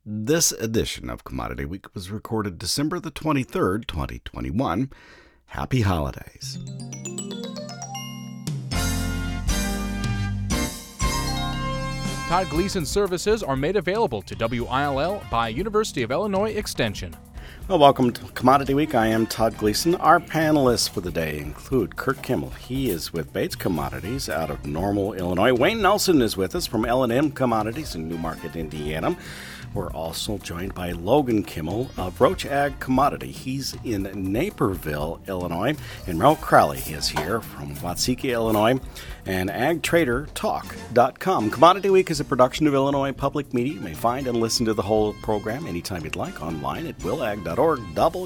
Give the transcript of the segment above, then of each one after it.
This edition of Commodity Week was recorded December the 23rd, 2021. Happy holidays. Todd Gleason services are made available to WILL by University of Illinois Extension. Well, welcome to Commodity Week. I am Todd Gleason. Our panelists for the day include Kurt Kimmel. He is with Bates Commodities out of Normal, Illinois. Wayne Nelson is with us from L&M Commodities in Newmarket, Indiana. We're also joined by Logan Kimmel of Roach Ag Commodity. He's in Naperville, Illinois. And Mel Crowley is here from Watseka, Illinois, and AgTraderTalk.com. Commodity Week is a production of Illinois Public Media. You may find and listen to the whole program anytime you'd like online at willag.org,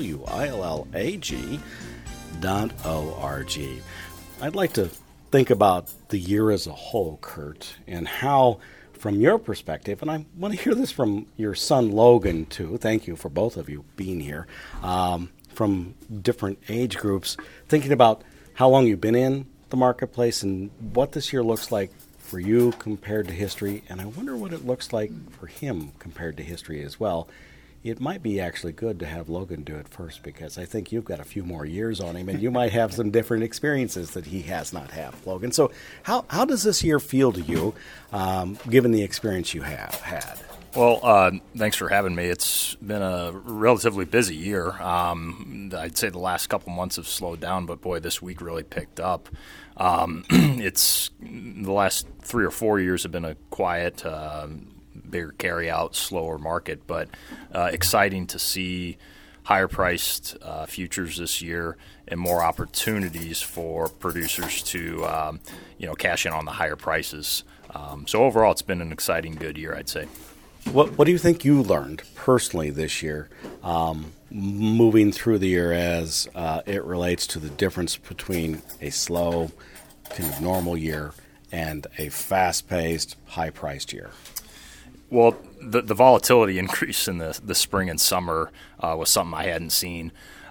WILLAG.org. I'd like to think about the year as a whole, Kurt, and how, from your perspective, and I want to hear this from your son Logan too. Thank you for both of you being here, from different age groups, thinking about how long you've been in the marketplace and what this year looks like for you compared to history, and I wonder what it looks like for him compared to history as well. It might be actually good to have Logan do it first because I think you've got a few more years on him and you might have some different experiences that he has not had, Logan. So how does this year feel to you, given the experience you have had? Well, thanks for having me. It's been a relatively busy year. I'd say the last couple months have slowed down, but boy, this week really picked up. It's the last 3 or 4 years have been a quiet, bigger carry-out, slower market, but exciting to see higher-priced futures this year and more opportunities for producers to, cash in on the higher prices. So overall, it's been an exciting, good year, I'd say. What do you think you learned personally this year, moving through the year as it relates to the difference between a slow, kind of normal year and a fast-paced, high-priced year? Well, the volatility increase in the spring and summer was something I hadn't seen,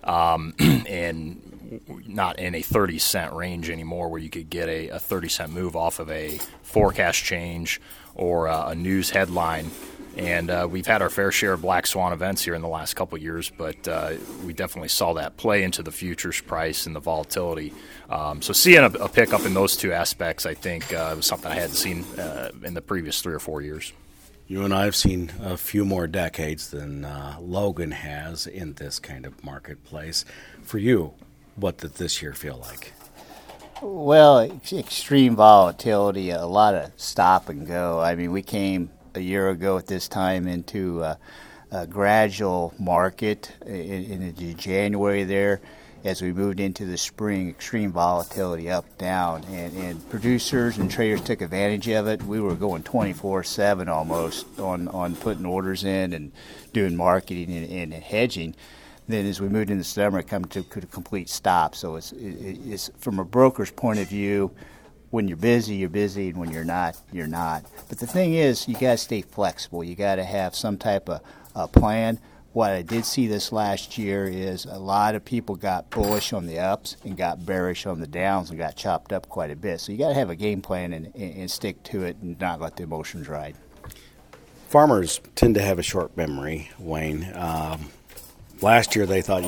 and not in a 30-cent range anymore where you could get a 30-cent move off of a forecast change or a news headline. And we've had our fair share of black swan events here in the last couple of years, but we definitely saw that play into the futures price and the volatility. So seeing a pickup in those two aspects, I think, was something I hadn't seen in the previous 3 or 4 years. You and I have seen a few more decades than Logan has in this kind of marketplace. For you, what did this year feel like? Well, extreme volatility, a lot of stop and go. I mean, we came a year ago at this time into a gradual market in January there. As we moved into the spring, extreme volatility up, down, and producers and traders took advantage of it. We were going 24/7 almost on putting orders in and doing marketing and hedging. Then as we moved into summer, it come to a complete stop. So it's from a broker's point of view, when you're busy, you're busy, and when you're not, you're not. But the thing is, you got to stay flexible. You got to have some type of plan. What I did see this last year is a lot of people got bullish on the ups and got bearish on the downs and got chopped up quite a bit. So you got to have a game plan and stick to it and not let the emotions ride. Farmers tend to have a short memory, Wayne. Last year they thought,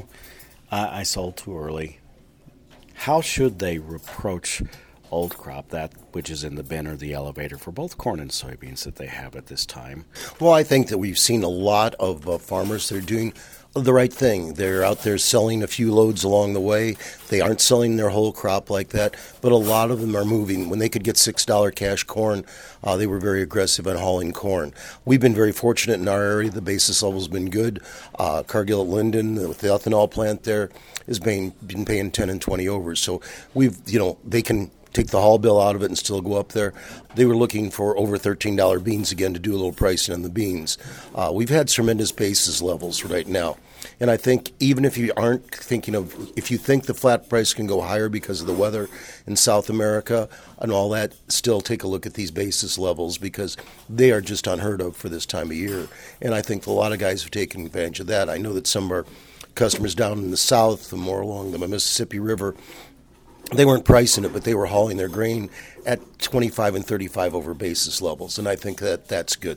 I sold too early. How should they approach old crop, that which is in the bin or the elevator, for both corn and soybeans that they have at this time? Well, I think that we've seen a lot of farmers that are doing the right thing. They're out there selling a few loads along the way. They aren't selling their whole crop like that, but a lot of them are moving. When they could get $6 cash corn, they were very aggressive on hauling corn. We've been very fortunate in our area. The basis level's been good. Cargill at Linden, with the ethanol plant there, has been paying 10 and 20 over. So they can take the haul bill out of it and still go up there. They were looking for over $13 beans again to do a little pricing on the beans. We've had tremendous basis levels right now. And I think even if you aren't thinking if you think the flat price can go higher because of the weather in South America and all that, still take a look at these basis levels because they are just unheard of for this time of year. And I think a lot of guys have taken advantage of that. I know that some of our customers down in the south, more along the Mississippi River, they weren't pricing it, but they were hauling their grain at 25 and 35 over basis levels, and I think that that's good.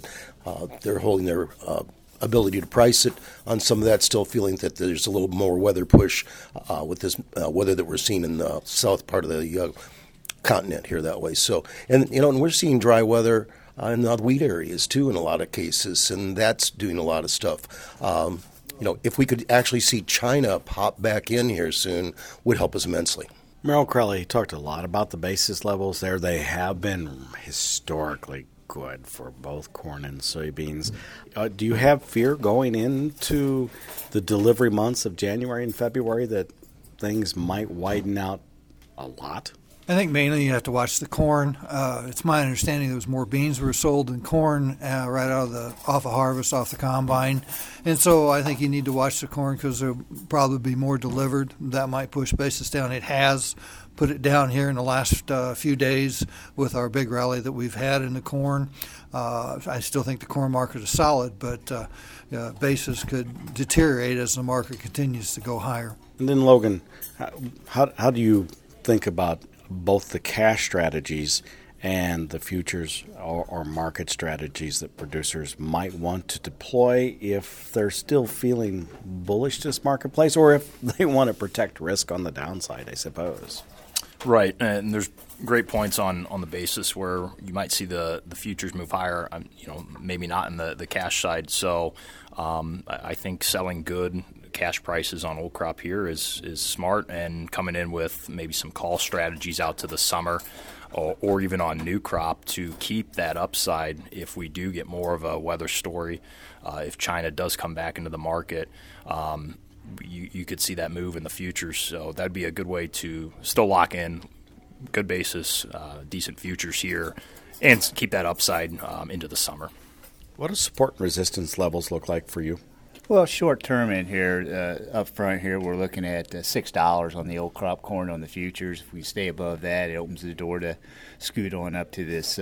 They're holding their ability to price it on some of that, still feeling that there's a little more weather push with this weather that we're seeing in the south part of the continent here that way. So, and we're seeing dry weather in the wheat areas too in a lot of cases, and that's doing a lot of stuff. If we could actually see China pop back in here soon, would help us immensely. Merrill Crowley talked a lot about the basis levels there. They have been historically good for both corn and soybeans. Do you have fear going into the delivery months of January and February that things might widen out a lot? I think mainly you have to watch the corn. It's my understanding there was more beans were sold than corn right off of harvest, off the combine. And so I think you need to watch the corn because there'll probably be more delivered. That might push basis down. It has put it down here in the last few days with our big rally that we've had in the corn. I still think the corn market is solid, but basis could deteriorate as the market continues to go higher. And then, Logan, how do you think about both the cash strategies and the futures or market strategies that producers might want to deploy if they're still feeling bullish this marketplace, or if they want to protect risk on the downside, I suppose? Right, and there's great points on the basis where you might see the futures move higher, maybe not in the cash side. So I think selling good cash prices on old crop here is smart, and coming in with maybe some call strategies out to the summer or even on new crop to keep that upside if we do get more of a weather story. If China does come back into the market, you could see that move in the futures. So that'd be a good way to still lock in good basis, decent futures here, and keep that upside into the summer. What do support and resistance levels look like for you? Well, short term in here, up front here, we're looking at $6 on the old crop corn on the futures. If we stay above that, it opens the door to scoot on up to this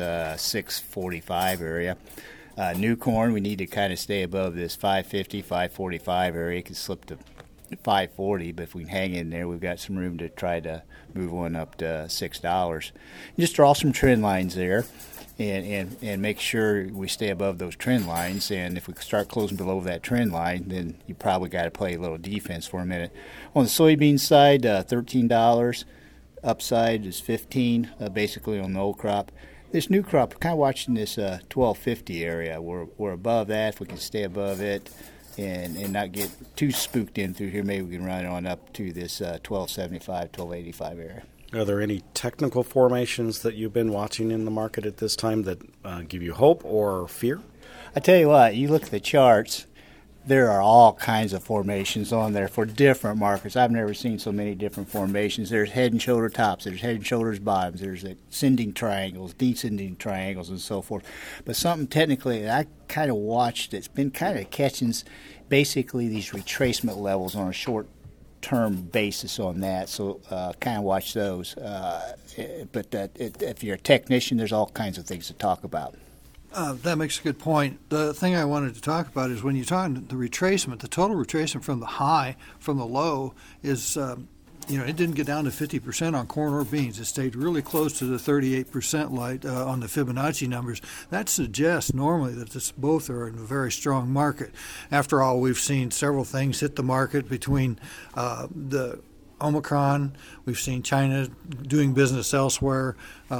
645 area. New corn, we need to kind of stay above this 550, 545 area. It can slip to 540, but if we can hang in there, we've got some room to try to move on up to $6. Just draw some trend lines there. And make sure we stay above those trend lines. And if we start closing below that trend line, then you probably got to play a little defense for a minute. On the soybean side, $13. Upside is $15, basically on the old crop. This new crop, kind of watching this $12.50 area. We're above that. If we can stay above it and not get too spooked in through here, maybe we can run on up to this $12.75, $12.85 area. Are there any technical formations that you've been watching in the market at this time that give you hope or fear? I tell you what, you look at the charts, there are all kinds of formations on there for different markets. I've never seen so many different formations. There's head and shoulder tops, there's head and shoulders bottoms, there's ascending triangles, descending triangles, and so forth. But something technically that I kind of watched that's been kind of catching basically these retracement levels on a short-term basis on that, so kind of watch those. But if you're a technician, there's all kinds of things to talk about. That makes a good point. The thing I wanted to talk about is when you're talking the retracement, the total retracement from the high, from the low, is, it didn't get down to 50% on corn or beans. It stayed really close to the 38% light on the Fibonacci numbers. That suggests normally that both are in a very strong market. After all, we've seen several things hit the market between the Omicron. We've seen China doing business elsewhere,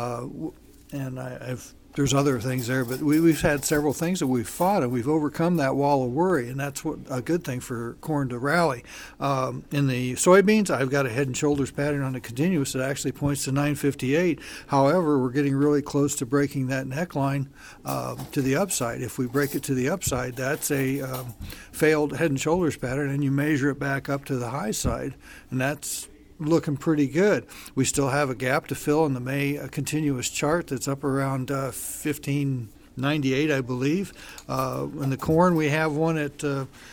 and there's other things there, but we've had several things that we've fought, and we've overcome that wall of worry, and that's a good thing for corn to rally. In the soybeans, I've got a head and shoulders pattern on the continuous that actually points to 958. However, we're getting really close to breaking that neckline to the upside. If we break it to the upside, that's a failed head and shoulders pattern, and you measure it back up to the high side, and that's looking pretty good. We still have a gap to fill in the May continuous chart that's up around 1598, I believe. In the corn, we have one at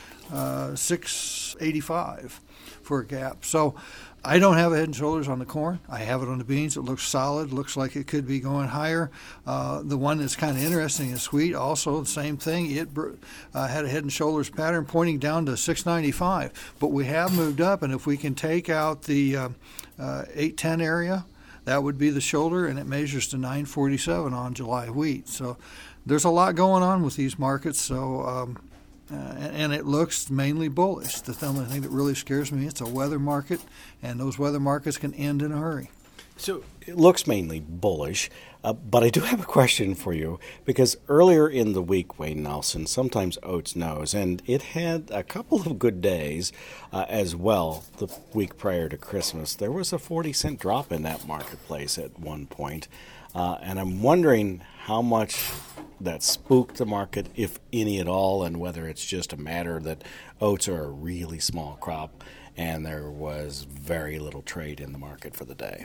685 for a gap. So I don't have a head and shoulders on the corn. I have it on the beans. It looks solid. Looks like it could be going higher. The one that's kind of interesting is wheat. Also, the same thing. It had a head and shoulders pattern pointing down to 695. But we have moved up, and if we can take out the 810 area, that would be the shoulder, and it measures to 947 on July wheat. So there's a lot going on with these markets. So, and it looks mainly bullish. The only thing that really scares me, it's a weather market, and those weather markets can end in a hurry. So it looks mainly bullish, but I do have a question for you, because earlier in the week, Wayne Nelson, sometimes oats knows, and it had a couple of good days as well the week prior to Christmas. There was a 40-cent drop in that marketplace at one point, and I'm wondering how much that spooked the market, if any at all, and whether it's just a matter that oats are a really small crop and there was very little trade in the market for the day.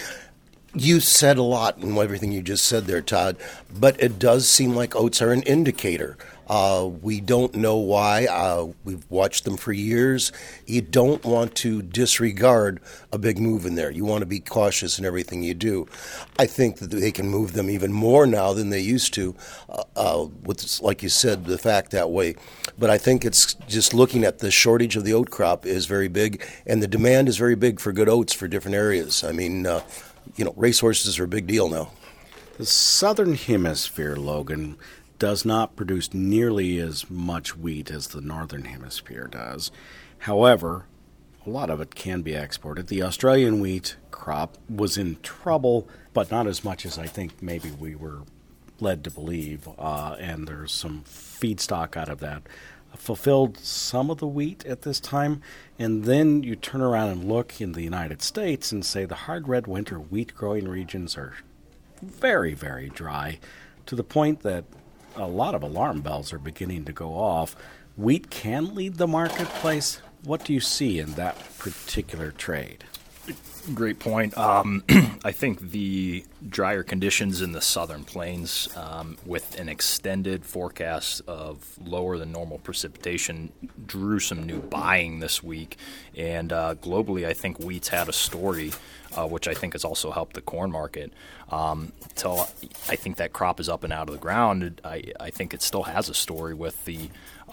You said a lot in everything you just said there, Todd, but it does seem like oats are an indicator. We don't know why. We've watched them for years. You don't want to disregard a big move in there. You want to be cautious in everything you do. I think that they can move them even more now than they used to, with, like you said, the fact that way. But I think it's just looking at the shortage of the oat crop is very big, and the demand is very big for good oats for different areas. I mean, racehorses are a big deal now. The Southern Hemisphere, Logan, does not produce nearly as much wheat as the Northern Hemisphere does. However, a lot of it can be exported. The Australian wheat crop was in trouble, but not as much as I think maybe we were led to believe, and there's some feedstock out of that. Fulfilled some of the wheat at this time, and then you turn around and look in the United States and say the hard red winter wheat growing regions are very, very dry, to the point that a lot of alarm bells are beginning to go off. Wheat can lead the marketplace. What do you see in that particular trade? Great point. I think the drier conditions in the southern plains, with an extended forecast of lower than normal precipitation, drew some new buying this week. And globally, I think wheat's had a story, which I think has also helped the corn market. Till I think that crop is up and out of the ground, I think it still has a story with the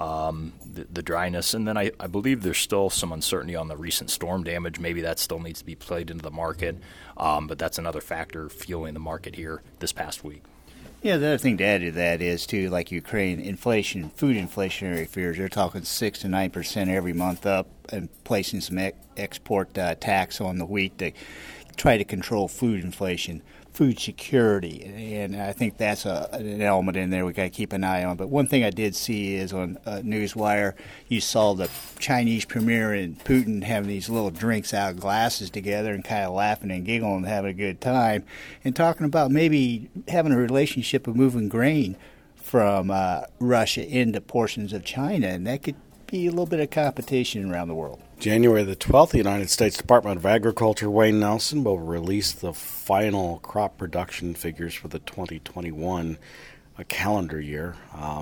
dryness. And then I believe there's still some uncertainty on the recent storm damage. Maybe that still needs to be played into the market, but that's another factor fueling the market here this past week. Yeah, the other thing to add to that is, too, like Ukraine, inflation, food inflationary fears. They're talking 6 to 9% every month up, and placing some export tax on the wheat to try to control food inflation, food security, and I think that's an element in there we got to keep an eye on. But one thing I did see is on Newswire, you saw the Chinese premier and Putin having these little drinks out of glasses together and kind of laughing and giggling and having a good time, and talking about maybe having a relationship of moving grain from Russia into portions of China, and that could be a little bit of competition around the world. January the 12th, the United States Department of Agriculture, Wayne Nelson, will release the final crop production figures for the 2021 calendar year,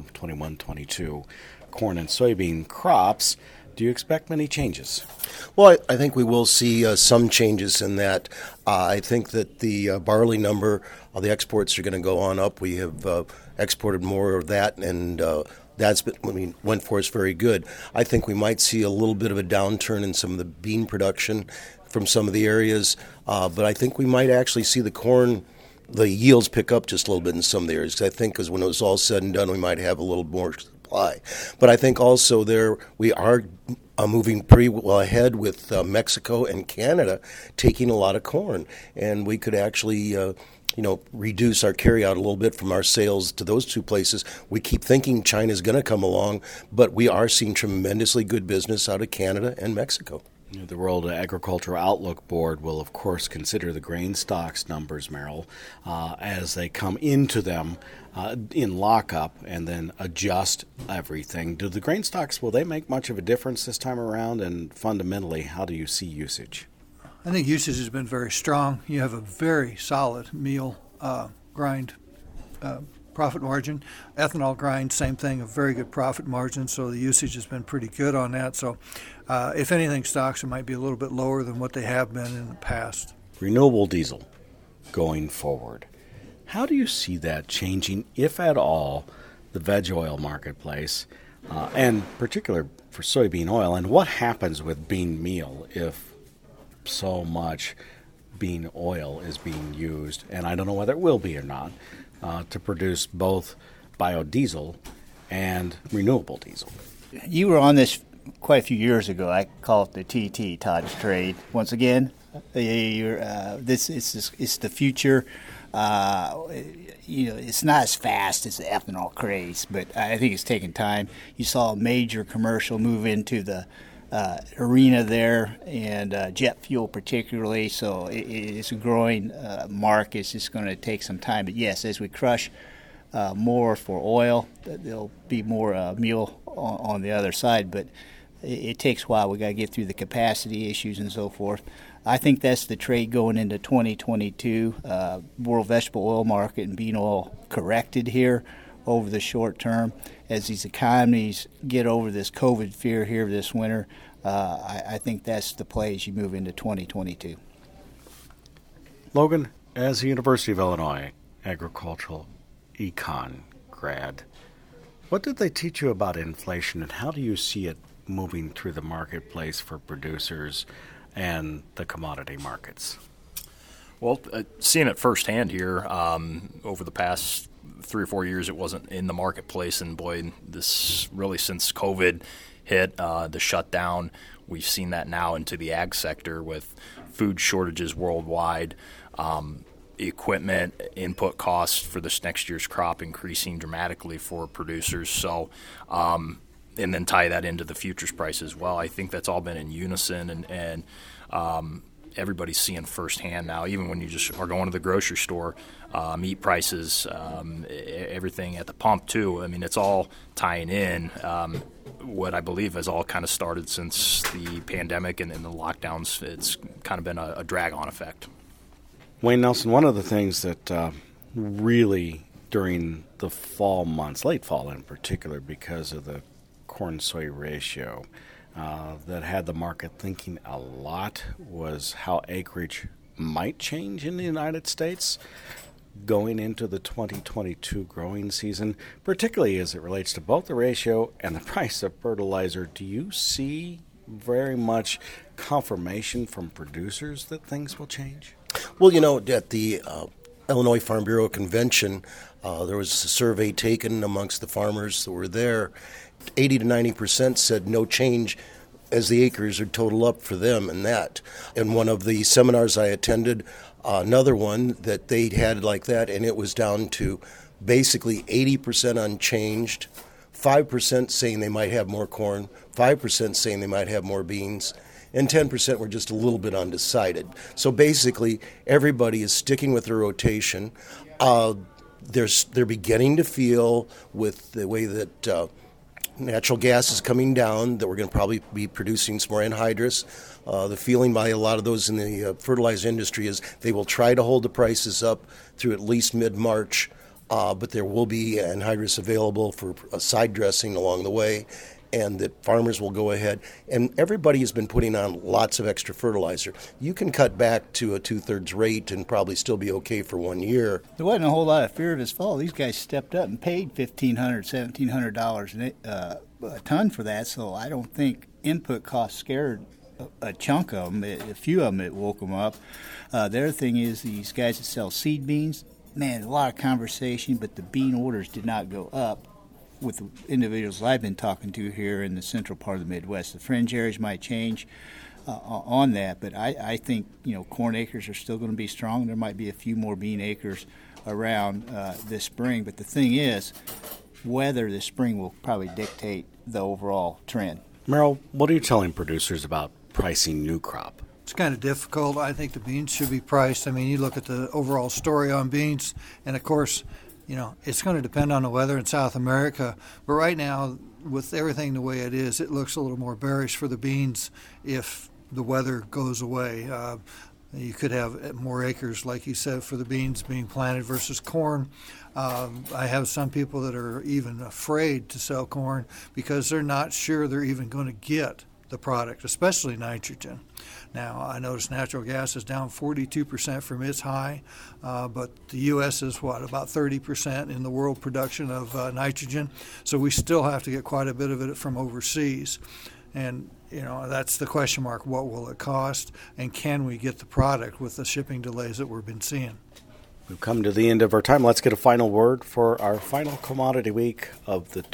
21-22 corn and soybean crops. Do you expect many changes? Well, I think we will see some changes in that. I think that the barley number, the exports are going to go on up. We have exported more of that, and that's been, went for us very good. I think we might see a little bit of a downturn in some of the bean production from some of the areas, but I think we might actually see the corn, the yields pick up just a little bit in some of the areas. Because I think because when it was all said and done, we might have a little more supply. But I think also there we are moving pretty well ahead with Mexico and Canada taking a lot of corn, and we could actually reduce our carryout a little bit from our sales to those two places. We keep thinking China's going to come along, but we are seeing tremendously good business out of Canada and Mexico. The World Agricultural Outlook Board will, of course, consider the grain stocks numbers, Merrill, as they come into them in lockup and then adjust everything. Do the grain stocks, will they make much of a difference this time around? And fundamentally, how do you see usage? I think usage has been very strong. You have a very solid meal grind profit margin. Ethanol grind, same thing, a very good profit margin, so the usage has been pretty good on that. So if anything, stocks might be a little bit lower than what they have been in the past. Renewable diesel going forward. How do you see that changing, if at all, the veg oil marketplace, and particular for soybean oil? And what happens with bean meal if so much bean oil is being used, and I don't know whether it will be or not, to produce both biodiesel and renewable diesel. You were on this quite a few years ago. I call it the TT, Todd's Trade. Once again, it's the future. It's not as fast as the ethanol craze, but I think it's taking time. You saw a major commercial move into the arena there, and jet fuel particularly. So it's a growing market. It's just going to take some time. But yes, as we crush more for oil, there'll be more meal on the other side. But it takes a while. We got to get through the capacity issues and so forth. I think that's the trade going into 2022. World vegetable oil market and bean oil corrected here over the short term. As these economies get over this COVID fear here this winter, I think that's the play as you move into 2022. Logan, as a University of Illinois agricultural econ grad, what did they teach you about inflation, and how do you see it moving through the marketplace for producers and the commodity markets? Well, seeing it firsthand here over the past 3 or 4 years, it wasn't in the marketplace, and boy, this really since COVID hit, the shutdown, we've seen that now into the ag sector with food shortages worldwide, equipment input costs for this next year's crop increasing dramatically for producers. So, and then tie that into the futures price as well. I think that's all been in unison, and everybody's seeing firsthand now, even when you just are going to the grocery store, meat prices, everything at the pump too. I mean, it's all tying in. What I believe has all kind of started since the pandemic and the lockdowns. It's kind of been a drag-on effect. Wayne Nelson, one of the things that really during the fall months, late fall in particular, because of the corn-soy ratio, that had the market thinking a lot was how acreage might change in the United States going into the 2022 growing season, particularly as it relates to both the ratio and the price of fertilizer. Do you see very much confirmation from producers that things will change? Well, at the Illinois Farm Bureau Convention, there was a survey taken amongst the farmers that were there. 80 to 90% said no change as the acres are total up for them in that. In one of the seminars I attended, another one that they had like that, and it was down to basically 80% unchanged, 5% saying they might have more corn, 5% saying they might have more beans, and 10% were just a little bit undecided. So basically, everybody is sticking with their rotation. They're beginning to feel, with the way that natural gas is coming down, that we're going to probably be producing some more anhydrous. The feeling by a lot of those in the fertilizer industry is they will try to hold the prices up through at least mid-March, but there will be anhydrous available for side dressing along the way, and that farmers will go ahead. And everybody has been putting on lots of extra fertilizer. You can cut back to a 2/3 rate and probably still be okay for 1 year. There wasn't a whole lot of fear this fall. These guys stepped up and paid $1,500, $1,700 a ton for that, so I don't think input costs scared a chunk of them. A few of them, it woke them up. The other thing is these guys that sell seed beans, man, a lot of conversation, but the bean orders did not go up with the individuals I've been talking to here in the central part of the Midwest. The fringe areas might change on that, but I think corn acres are still going to be strong. There might be a few more bean acres around this spring, but the thing is, weather this spring will probably dictate the overall trend. Merrill, what are you telling producers about pricing new crop? It's kind of difficult. I think the beans should be priced. I mean, you look at the overall story on beans, and of course, it's going to depend on the weather in South America. But right now, with everything the way it is, it looks a little more bearish for the beans if the weather goes away. You could have more acres, like you said, for the beans being planted versus corn. I have some people that are even afraid to sell corn because they're not sure they're even going to get the product, especially nitrogen. Now, I noticed natural gas is down 42% from its high, but the U.S. is, about 30% in the world production of nitrogen. So we still have to get quite a bit of it from overseas. And, that's the question mark. What will it cost? And can we get the product with the shipping delays that we've been seeing? We've come to the end of our time. Let's get a final word for our final commodity week of the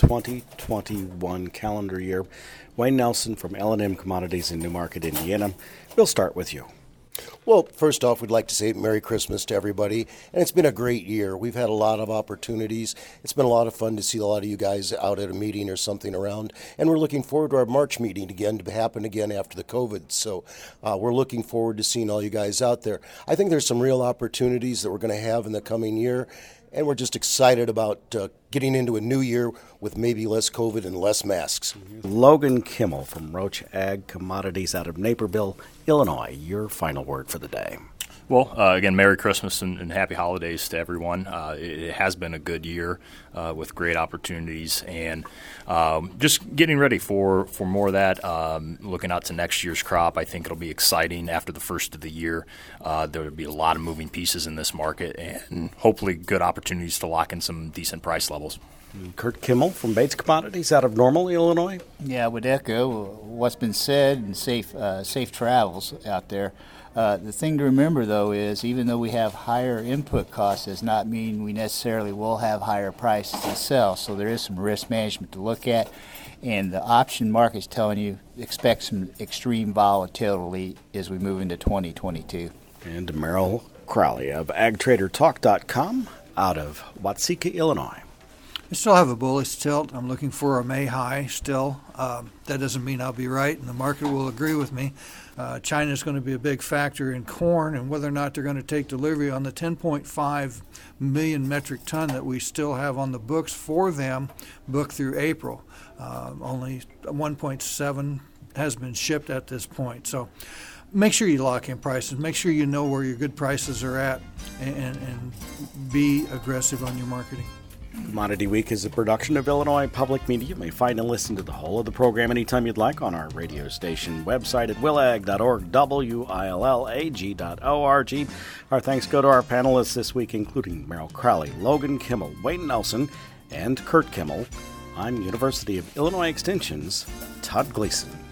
2021 calendar year. Wayne Nelson from L&M Commodities in Newmarket, Indiana. We'll start with you. Well, first off, we'd like to say Merry Christmas to everybody, and it's been a great year. We've had a lot of opportunities. It's been a lot of fun to see a lot of you guys out at a meeting or something around, and we're looking forward to our March meeting again to happen again after the COVID. So we're looking forward to seeing all you guys out there. I think there's some real opportunities that we're going to have in the coming year, and we're just excited about getting into a new year with maybe less COVID and less masks. Logan Kimmel from Roach Ag Commodities out of Naperville, Illinois. Your final word for the day. Well, again, Merry Christmas and Happy Holidays to everyone. It has been a good year with great opportunities, and just getting ready for more of that. Looking out to next year's crop, I think it'll be exciting after the first of the year. There will be a lot of moving pieces in this market, and hopefully good opportunities to lock in some decent price levels. Kurt Kimmel from Bates Commodities out of Normal, Illinois. Yeah, I would echo what's been said, and safe travels out there. The thing to remember, though, is even though we have higher input costs, does not mean we necessarily will have higher prices to sell. So there is some risk management to look at, and the option market is telling you expect some extreme volatility as we move into 2022. And Merrill Crowley of AgTraderTalk.com out of Watseka, Illinois. I still have a bullish tilt. I'm looking for a May high still. That doesn't mean I'll be right, and the market will agree with me. China is going to be a big factor in corn and whether or not they're going to take delivery on the 10.5 million metric ton that we still have on the books for them, booked through April. Only 1.7 has been shipped at this point. So make sure you lock in prices. Make sure you know where your good prices are at, and be aggressive on your marketing. Commodity Week is a production of Illinois Public Media. You may find and listen to the whole of the program anytime you'd like on our radio station website at willag.org, willag.org. Our thanks go to our panelists this week, including Merrill Crowley, Logan Kimmel, Wayne Nelson, and Kurt Kimmel. I'm University of Illinois Extension's Todd Gleason.